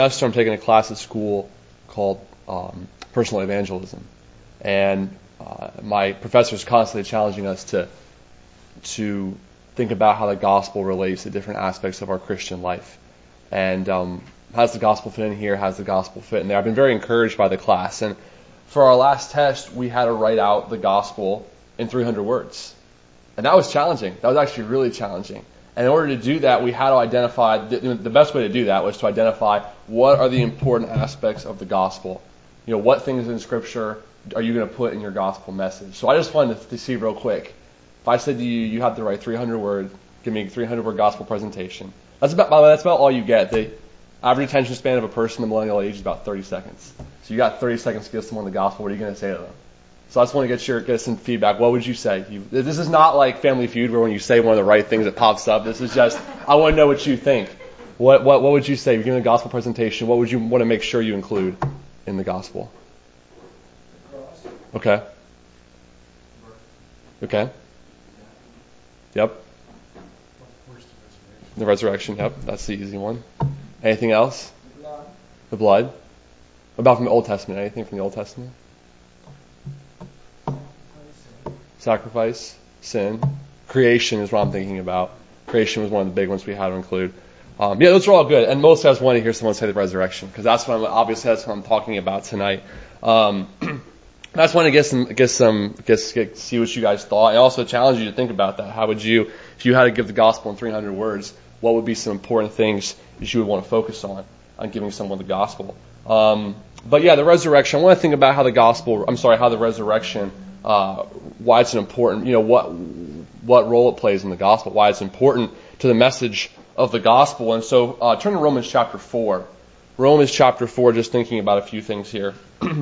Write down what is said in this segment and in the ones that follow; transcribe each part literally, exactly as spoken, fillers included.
semester I'm taking a class at school called um, personal evangelism, and uh, my professor is constantly challenging us to to think about how the gospel relates to different aspects of our Christian life, and um, how does the gospel fit in here? How does the gospel fit in there? I've been very encouraged by the class, and for our last test we had to write out the gospel in three hundred words, and that was challenging. That was actually really challenging. And in order to do that, we had to identify, the, the best way to do that was to identify what are the important aspects of the gospel. You know, what things in Scripture are you going to put in your gospel message? So I just wanted to, to see real quick. If I said to you, you have to write three hundred words, give me a three hundred word gospel presentation. That's about, by the way, that's about all you get. The average attention span of a person in the millennial age is about thirty seconds. So you got thirty seconds to give someone the gospel. What are you going to say to them? So I just want to get your get some feedback. What would you say? You, this is not like Family Feud where when you say one of the right things it pops up. This is just, I want to know what you think. What what what would you say? If you're giving a gospel presentation, what would you want to make sure you include in the gospel? Okay. Okay. Yep. The resurrection. Yep. That's the easy one. Anything else? The blood. The blood. What about from the Old Testament? Anything from the Old Testament? Sacrifice, sin, creation is what I'm thinking about. Creation was one of the big ones we had to include. Um, yeah, those are all good. And most of us want to hear someone say the resurrection, because that's what I'm, obviously that's what I'm talking about tonight. Um, I just want to get some, get some, get, get, see what you guys thought. I also challenge you to think about that. How would you, if you had to give the gospel in three hundred words, what would be some important things that you would want to focus on, on giving someone the gospel? Um, but yeah, the resurrection, I want to think about how the gospel, I'm sorry, how the resurrection, uh, why it's an important, you know, what, what role it plays in the gospel, why it's important to the message of the gospel. And so, uh, turn to Romans chapter four. Romans chapter four, just thinking about a few things here.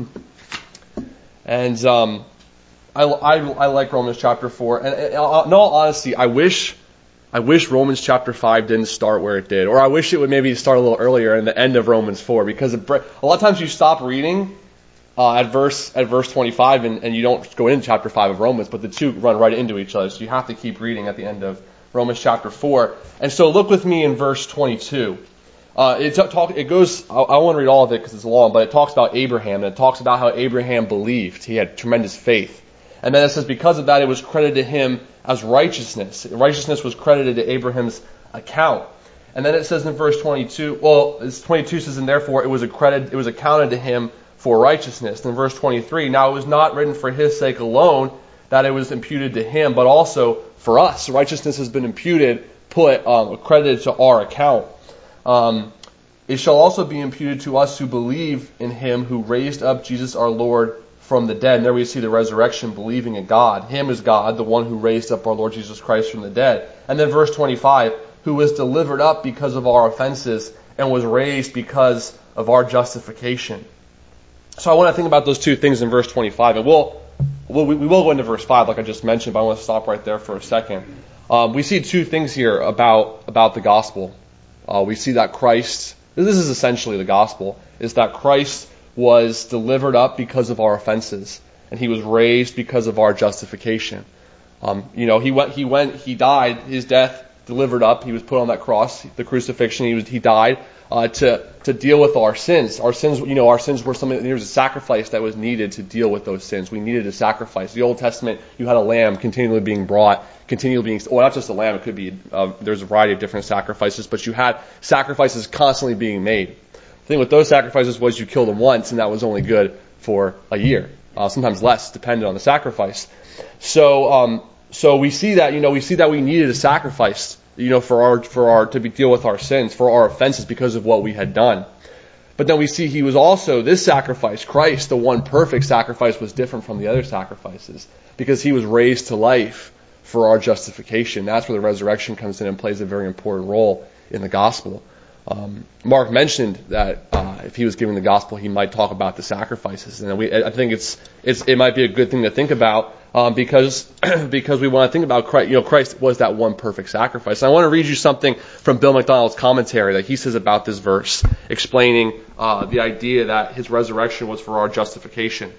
And, um, I, I, I like Romans chapter four. And, and in all honesty, I wish, I wish Romans chapter five didn't start where it did. Or I wish it would maybe start a little earlier in the end of Romans four, because it, a lot of times you stop reading Uh, at verse at verse twenty-five, and, and you don't go into chapter five of Romans, but the two run right into each other, so you have to keep reading at the end of Romans chapter four. And so look with me in verse twenty-two. Uh, it, talk, it goes, I, I won't read all of it because it's long, but it talks about Abraham, and it talks about how Abraham believed. He had tremendous faith. And then it says because of that, it was credited to him as righteousness. Righteousness was credited to Abraham's account. And then it says in verse twenty-two, well, twenty-two says, and therefore it was accredited, it was accounted to him for righteousness. In verse twenty-three, now it was not written for his sake alone that it was imputed to him, but also for us. Righteousness has been imputed, put, um, credited to our account. Um, it shall also be imputed to us who believe in him who raised up Jesus our Lord from the dead. And there we see the resurrection, believing in God. Him is God, the one who raised up our Lord Jesus Christ from the dead. And then verse twenty-five, who was delivered up because of our offenses and was raised because of our justification. So I want to think about those two things in verse twenty-five, and we'll, we'll we will go into verse five, like I just mentioned, but I want to stop right there for a second. Um, we see two things here about about the gospel. Uh, we see that Christ, this is essentially the gospel, is that Christ was delivered up because of our offenses, and he was raised because of our justification. Um, you know, he went, he went, he died, his death delivered up. He was put on that cross, the crucifixion. He was, he died. Uh, to, to deal with our sins. Our sins, you know, our sins were something, there was a sacrifice that was needed to deal with those sins. We needed a sacrifice. The Old Testament, you had a lamb continually being brought, continually being, well, not just a lamb, it could be, uh, there's a variety of different sacrifices, but you had sacrifices constantly being made. The thing with those sacrifices was you killed them once, and that was only good for a year. Uh, sometimes less, depending on the sacrifice. So, um, so we see that, you know, we see that we needed a sacrifice, you know, for our, for our, to be, deal with our sins, for our offenses because of what we had done. But then we see he was also, this sacrifice, Christ, the one perfect sacrifice, was different from the other sacrifices because he was raised to life for our justification. That's where the resurrection comes in and plays a very important role in the gospel. Um, Mark mentioned that uh, if he was giving the gospel, he might talk about the sacrifices, and we, I think it's, it's, it might be a good thing to think about um, because because we want to think about Christ. You know, Christ was that one perfect sacrifice. And I want to read you something from Bill McDonald's commentary that he says about this verse, explaining uh, the idea that his resurrection was for our justification.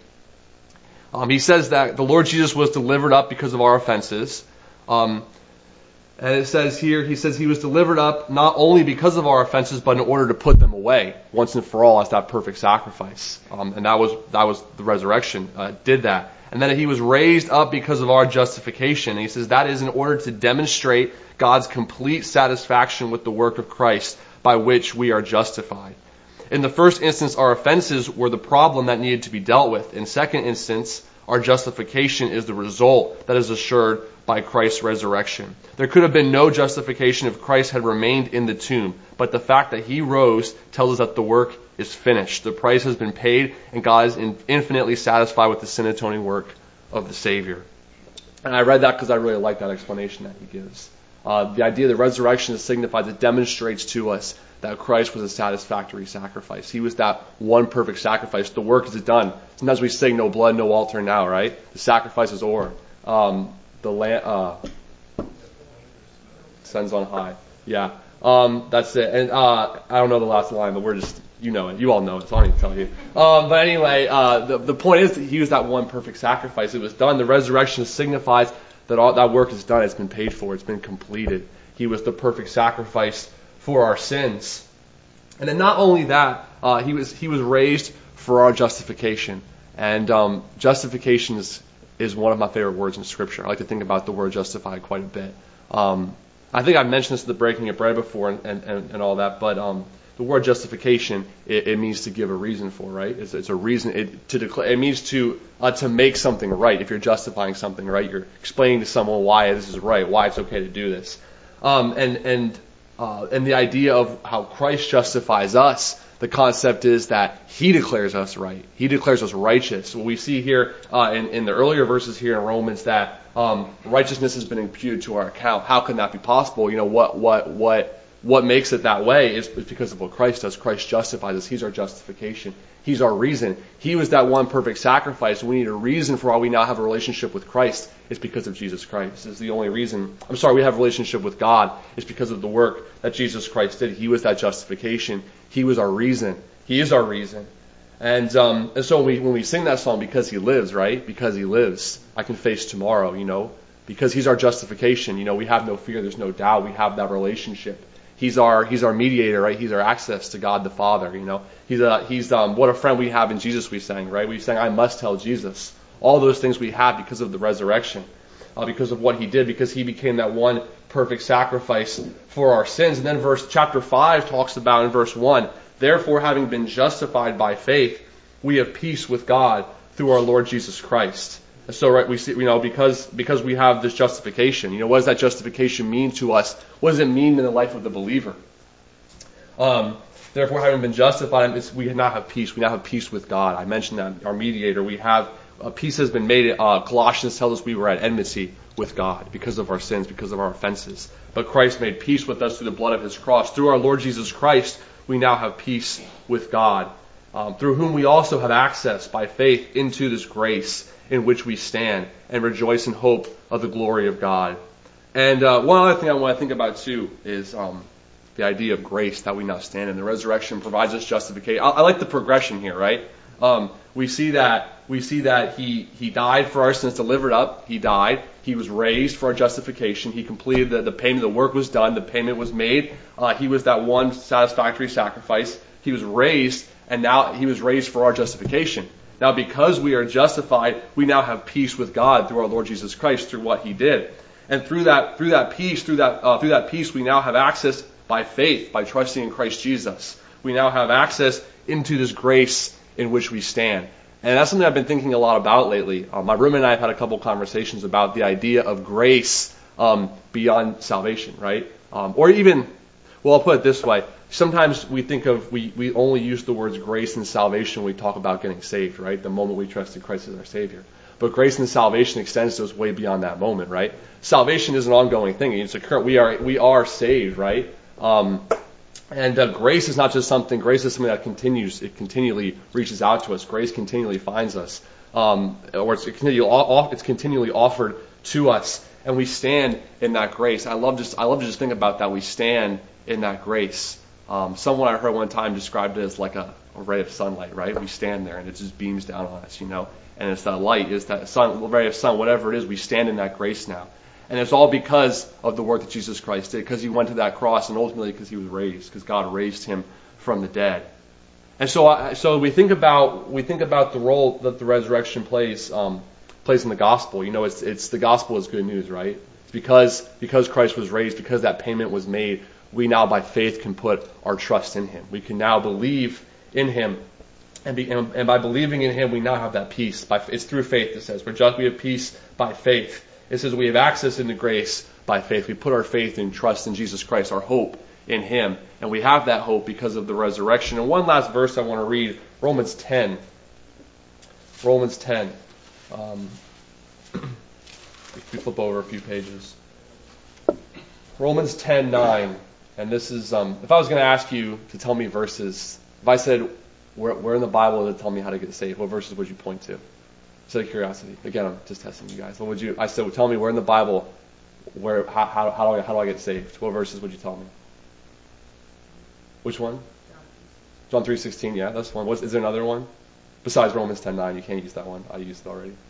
Um, he says that the Lord Jesus was delivered up because of our offenses. Um, And it says here, he says he was delivered up not only because of our offenses, but in order to put them away once and for all as that perfect sacrifice. Um, and that was that was the resurrection uh, did that. And then he was raised up because of our justification. And he says that is in order to demonstrate God's complete satisfaction with the work of Christ by which we are justified. In the first instance, our offenses were the problem that needed to be dealt with. In second instance, our justification is the result that is assured by Christ's resurrection. There could have been no justification if Christ had remained in the tomb, but the fact that he rose tells us that the work is finished. The price has been paid, and God is infinitely satisfied with the sin-atoning work of the Savior. And I read that because I really like that explanation that he gives. Uh, the idea of the resurrection signifies, it demonstrates to us that Christ was a satisfactory sacrifice. He was that one perfect sacrifice. The work is done. Sometimes we sing, no blood, no altar now, right? The sacrifice is over. Um, the land, uh, sends on high. Yeah. Um, that's it. And, uh, I don't know the last line, but we're just, you know it. You all know it, so I don't need to tell you. Um, but anyway, uh, the, the point is that he was that one perfect sacrifice. It was done. The resurrection signifies that all that work is done. It's been paid for. It's been completed. He was the perfect sacrifice for our sins. And then not only that, uh, he was, he was raised for our justification. And, um, justification is, is one of my favorite words in Scripture. I like to think about the word justified quite a bit. Um, I think I mentioned this at the breaking of bread before and, and, and, and all that, but um, the word justification, it, it means to give a reason for, right? It's, it's a reason, it, to declare, it means to uh, to make something right. If you're justifying something, right, you're explaining to someone why this is right, why it's okay to do this. Um, and and uh, and the idea of how Christ justifies us, the concept is that he declares us right. He declares us righteous. What we see here uh, in, in the earlier verses here in Romans, that um, righteousness has been imputed to our account. How can that be possible? You know, what what what what makes it that way is because of what Christ does. Christ justifies us. He's our justification. He's our reason. He was that one perfect sacrifice. We need a reason for why we now have a relationship with Christ. It's because of Jesus Christ. It's the only reason. I'm sorry, we have a relationship with God. It's because of the work that Jesus Christ did. He was that justification. He was our reason. He is our reason. And um, and so when we, when we sing that song, because he lives, right? Because he lives, I can face tomorrow, you know. Because he's our justification, you know, we have no fear, there's no doubt. We have that relationship. He's our he's our mediator, right? He's our access to God the Father, you know. He's a, he's um what a friend we have in Jesus, we sang, right? We sang, I must tell Jesus. All those things we have because of the resurrection, uh, because of what he did, because he became that one perfect sacrifice for our sins. And then verse chapter five talks about in verse one, therefore, having been justified by faith, we have peace with God through our Lord Jesus Christ. And so, right, we see, you know, because because we have this justification. You know, what does that justification mean to us? What does it mean in the life of the believer? Um, therefore, having been justified, it's, we now have peace. We now have peace with God. I mentioned that our mediator. We have uh, peace has been made. Uh, Colossians tells us we were at enmity with God because of our sins, because of our offenses. But Christ made peace with us through the blood of his cross. Through our Lord Jesus Christ, we now have peace with God, um, through whom we also have access by faith into this grace in which we stand and rejoice in hope of the glory of God. And uh, one other thing I want to think about too is um, the idea of grace that we now stand in. The resurrection provides us justification. I, I like the progression here, right? Um, we see that we see that he he died for our sins, delivered up. He died. He was raised for our justification. He completed the, the payment. The work was done. The payment was made. Uh, he was that one satisfactory sacrifice. He was raised, and now he was raised for our justification. Now, because we are justified, we now have peace with God through our Lord Jesus Christ, through what he did. And through that, through that peace, through that, uh, through that peace, we now have access by faith, by trusting in Christ Jesus. We now have access into this grace in which we stand. And that's something I've been thinking a lot about lately. Uh, my roommate and I have had a couple conversations about the idea of grace um, beyond salvation, right? Um, or even, well, I'll put it this way. Sometimes we think of, we, we only use the words grace and salvation when we talk about getting saved, right? The moment we trusted Christ as our Savior. But grace and salvation extends to us way beyond that moment, right? Salvation is an ongoing thing. It's a current, we are, we are saved, right? Um, and uh, grace is not just something, grace is something that continues, it continually reaches out to us. Grace continually finds us. Um, or it's continually, it's continually offered to us. And we stand in that grace. I love just, I love to just think about that. We stand in that grace. Um, someone I heard one time described it as like a, a ray of sunlight, right? We stand there and it just beams down on us, you know. And it's that light, it's that sun, ray of sun, whatever it is, we stand in that grace now. And it's all because of the work that Jesus Christ did, because he went to that cross, and ultimately because he was raised, because God raised him from the dead. And so, I, so we think about we think about the role that the resurrection plays um, plays in the gospel. You know, it's it's the gospel is good news, right? It's because because Christ was raised, because that payment was made, we now by faith can put our trust in him. We can now believe in him, and, be, and, and by believing in him, we now have that peace. By, it's through faith. It says, "For just we have peace by faith." It says we have access into grace by faith. We put our faith and trust in Jesus Christ, our hope in him. And we have that hope because of the resurrection. And one last verse I want to read, Romans ten. Romans ten. Um, if we flip over a few pages. Romans ten nine. And this is, um, if I was going to ask you to tell me verses, if I said, where, where in the Bible does it tell me how to get saved, what verses would you point to? Just out of curiosity. Again, I'm just testing you guys. What would you, I said, well, tell me where in the Bible, where, how, how, how, do I, how do I get saved? What verses would you tell me? Which one? John three sixteen, yeah, that's one. What's, is there another one? Besides Romans ten nine, you can't use that one. I used it already.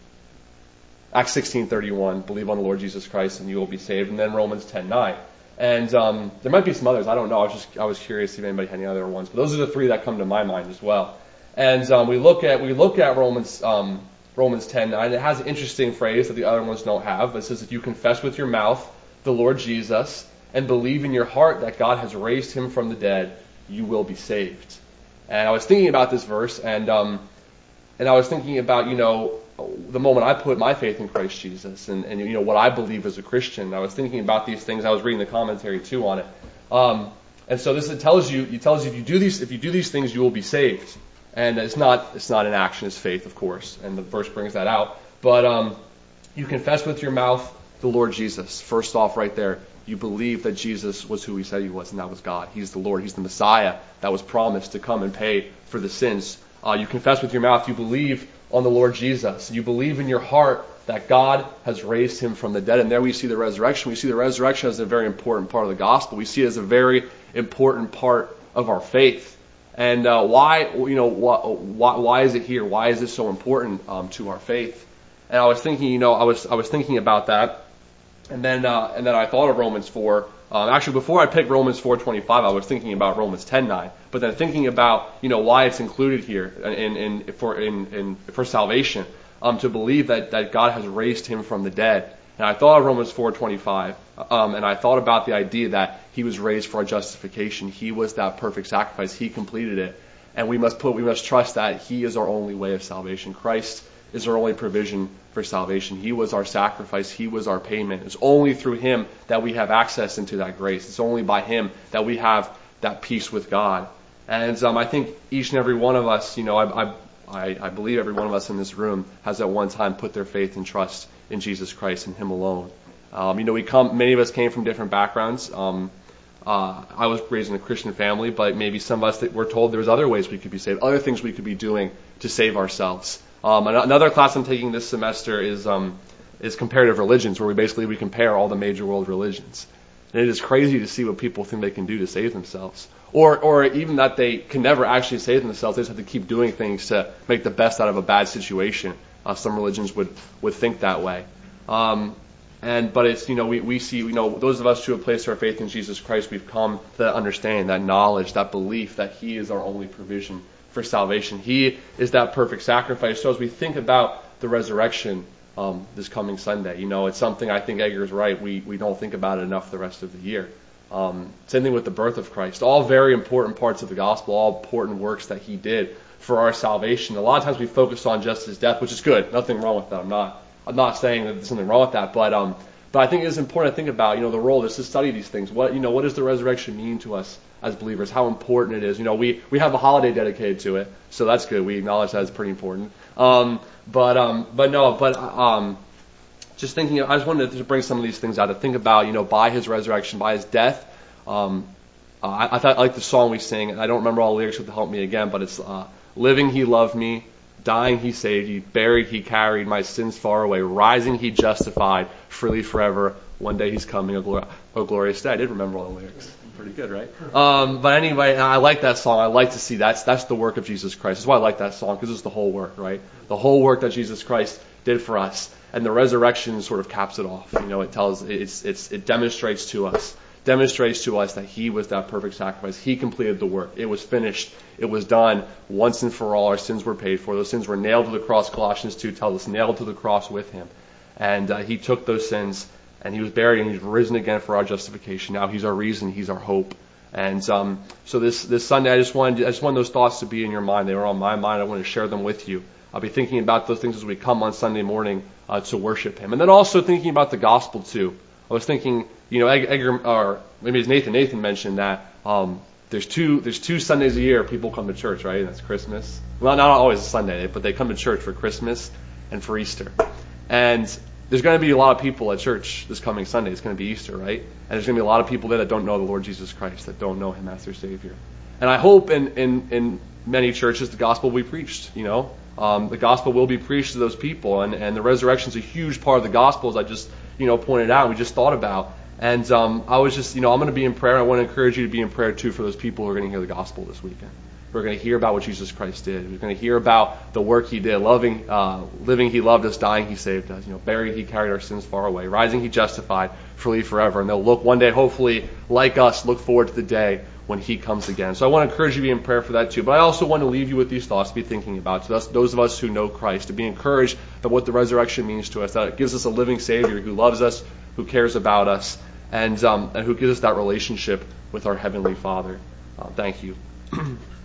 Acts sixteen thirty-one, believe on the Lord Jesus Christ and you will be saved. And then Romans ten nine. And um, there might be some others. I don't know. I was just I was curious if anybody had any other ones. But those are the three that come to my mind as well. And um, we look at we look at Romans um, Romans ten nine. It has an interesting phrase that the other ones don't have. It says, if you confess with your mouth the Lord Jesus and believe in your heart that God has raised him from the dead, you will be saved. And I was thinking about this verse, and um, and I was thinking about, you know, the moment I put my faith in Christ Jesus, and, and you know what I believe as a Christian. I was thinking about these things. I was reading the commentary too on it, um, and so this it tells you it tells you if you do these if you do these things, you will be saved. And it's not it's not an action, it's faith, of course, and the verse brings that out. But um, you confess with your mouth the Lord Jesus. First off, right there, you believe that Jesus was who he said he was, and that was God. He's the Lord. He's the Messiah that was promised to come and pay for the sins. Uh, you confess with your mouth. You believe on the Lord Jesus. You believe in your heart that God has raised him from the dead. And there we see the resurrection. We see the resurrection as a very important part of the gospel. We see it as a very important part of our faith. And uh, why, you know, why, why is it here? Why is this so important um, to our faith? And I was thinking, you know, I was I was thinking about that. And then uh, and then I thought of Romans four. Um, actually, before I picked Romans four twenty-five, I was thinking about Romans ten nine. But then thinking about, you know, why it's included here in, in for in, in for salvation, um, to believe that, that God has raised him from the dead. And I thought of Romans four twenty-five, um, and I thought about the idea that he was raised for our justification. He was that perfect sacrifice. He completed it, and we must put we must trust that he is our only way of salvation. Christ is our only provision for salvation. He was our sacrifice. He was our payment. It's only through him that we have access into that grace. It's only by him that we have that peace with God. And um, I think each and every one of us, you know, I, I, I believe every one of us in this room has at one time put their faith and trust in Jesus Christ and him alone. Um, you know, we come. Many of us came from different backgrounds. Um, uh, I was raised in a Christian family, but maybe some of us that were told there was other ways we could be saved, other things we could be doing to save ourselves. Um, another class I'm taking this semester is um, is comparative religions, where we basically we compare all the major world religions. And it is crazy to see what people think they can do to save themselves, or or even that they can never actually save themselves. They just have to keep doing things to make the best out of a bad situation. Uh, some religions would would think that way. Um, and but it's you know we we see you know those of us who have placed our faith in Jesus Christ, we've come to that understanding, that knowledge, that belief that he is our only provision for salvation. He is that perfect sacrifice. So as we think about the resurrection um, this coming Sunday, you know, it's something I think Edgar's right. We we don't think about it enough the rest of the year. Um, same thing with the birth of Christ. All very important parts of the gospel, all important works that he did for our salvation. A lot of times we focus on just his death, which is good. Nothing wrong with that. I'm not I'm not saying that there's something wrong with that, but um, but I think it is important to think about, you know, the role is to study these things. What you know, what does the resurrection mean to us as believers? How important it is. You know, we, we have a holiday dedicated to it, so that's good. We acknowledge that it's pretty important. Um, but um, but no, but um, just thinking, I just wanted to bring some of these things out to think about. You know, by his resurrection, by his death. Um, uh, I, I thought I like the song we sing, and I don't remember all the lyrics, so to help me again. But it's uh, living he loved me, dying he saved me, buried he carried my sins far away, rising he justified, freely forever. One day he's coming, a, glor- a glorious day. I did remember all the lyrics. Pretty good, right? Um, but anyway, I like that song. I like to see that's that's the work of Jesus Christ. That's why I like that song, because it's the whole work, right? The whole work that Jesus Christ did for us, and the resurrection sort of caps it off. You know, it tells it's it's it demonstrates to us demonstrates to us that He was that perfect sacrifice. He completed the work. It was finished. It was done once and for all. Our sins were paid for. Those sins were nailed to the cross. Colossians two tells us, nailed to the cross with Him, and uh, He took those sins. And He was buried, and He's risen again for our justification. Now He's our reason, He's our hope. And um, so this this Sunday, I just wanted I just wanted those thoughts to be in your mind. They were on my mind. I want to share them with you. I'll be thinking about those things as we come on Sunday morning uh, to worship Him, and then also thinking about the gospel too. I was thinking, you know, Edgar, or maybe it's Nathan. Nathan mentioned that um, there's two there's two Sundays a year people come to church, right? And that's Christmas. Well, not always a Sunday, but they come to church for Christmas and for Easter. And there's going to be a lot of people at church this coming Sunday. It's going to be Easter, right? And there's going to be a lot of people there that don't know the Lord Jesus Christ, that don't know Him as their Savior. And I hope in, in, in many churches the gospel will be preached, you know. Um, the gospel will be preached to those people. And, and the resurrection is a huge part of the gospel, as I just, you know, pointed out, we just thought about. And um, I was just, you know, I'm going to be in prayer. I want to encourage you to be in prayer, too, for those people who are going to hear the gospel this weekend. We're going to hear about what Jesus Christ did. We're going to hear about the work He did. Loving, uh, living, He loved us. Dying, He saved us. You know, buried, He carried our sins far away. Rising, He justified. Freely forever. And they'll look one day, hopefully, like us, look forward to the day when He comes again. So I want to encourage you to be in prayer for that too. But I also want to leave you with these thoughts to be thinking about. So that's those of us who know Christ, to be encouraged by what the resurrection means to us. That it gives us a living Savior who loves us, who cares about us, and um, and who gives us that relationship with our Heavenly Father. Uh, thank you.